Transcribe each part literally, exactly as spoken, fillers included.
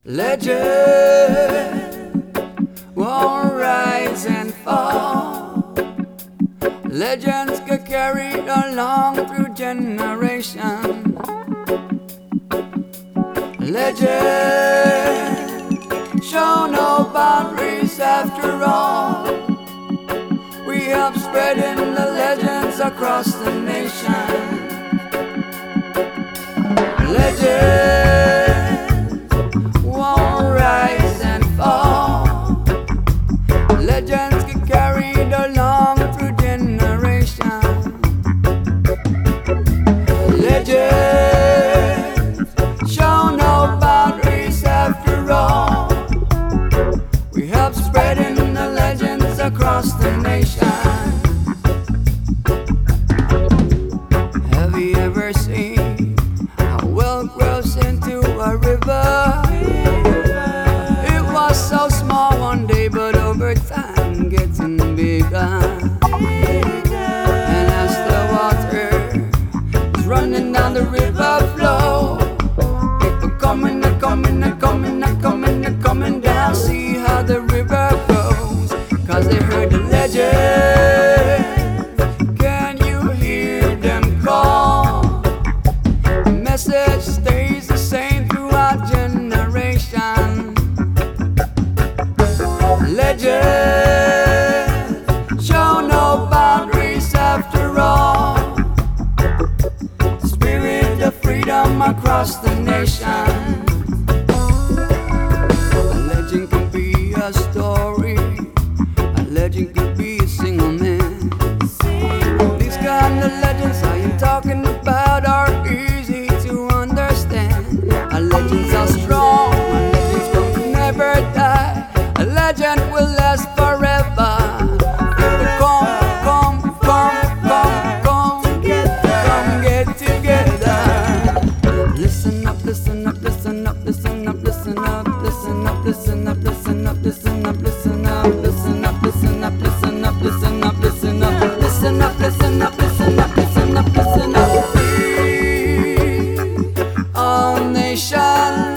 Legend won't rise and fall. Legends get carried along through generations. Legends show no boundaries after all. We help spreading the legends across the nation. Legends won't rise and fall. Legends get carried along through generations. Legends show no boundaries after all. We help spreading the legends across the nation. Have you ever seen how well grows into a river? It was so small one day, but over time getting bigger. And as the water is running down the river flow, people coming and coming and coming and coming and coming down, see how the river goes, 'cause they heard the legend. Can you hear them call? The message stays the same throughout generations. Legends show no boundaries after all. Spirit of freedom across the nation. A legend can be a story. A legend can be a single man. These kind of legends I am talking about are easy to understand. Our legends are strong. Our legends will never die. A legend will last forever. People come, come, come, come, come, come get together. Listen up, listen up, listen up, listen up, listen up, listen up, listen up, listen up, listen up, listen up, listen up, listen up, listen up, listen up, listen up, listen up, listen up, listen up, listen up, listen up. Free all nations.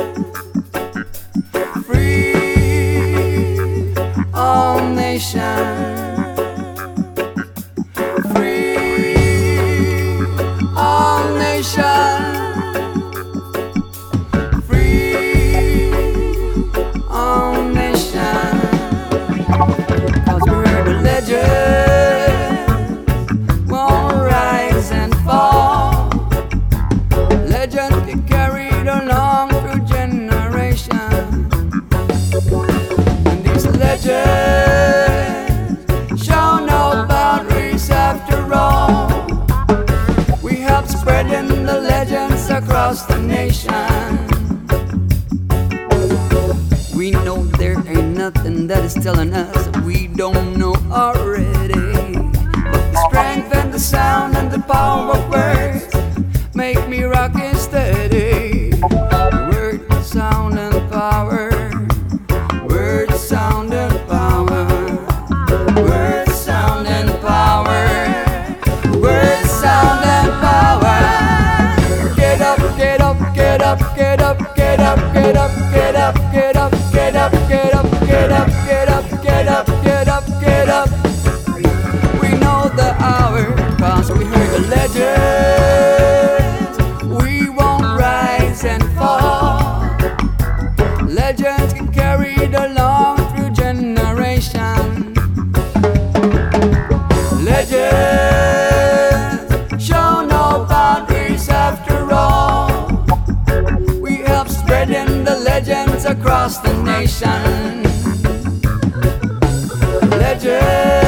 Free all nations. Free all nations. Free all nations. 'Cause we heard the legend won't rise and fall. Legends get carried along through generations. And these legends show no boundaries after all. We help spreading the legends across the nation. We know there ain't nothing that is telling us we don't know already. But the strength and the sound and the power of words make me rockin' steady. Word, sound, and power. Word, sound, and power. Word, sound, and power. Word, sound, and power. Get up, get up, get up, get up, get up, get up, get up, get up, get up, get up, get up, get up, get up, get up, get up. We know the hour, 'cause we heard the legends. We won't rise and fall. Legends get carried along through generations. Legends show no boundaries after all. We help spreading the legends across the nation. Legends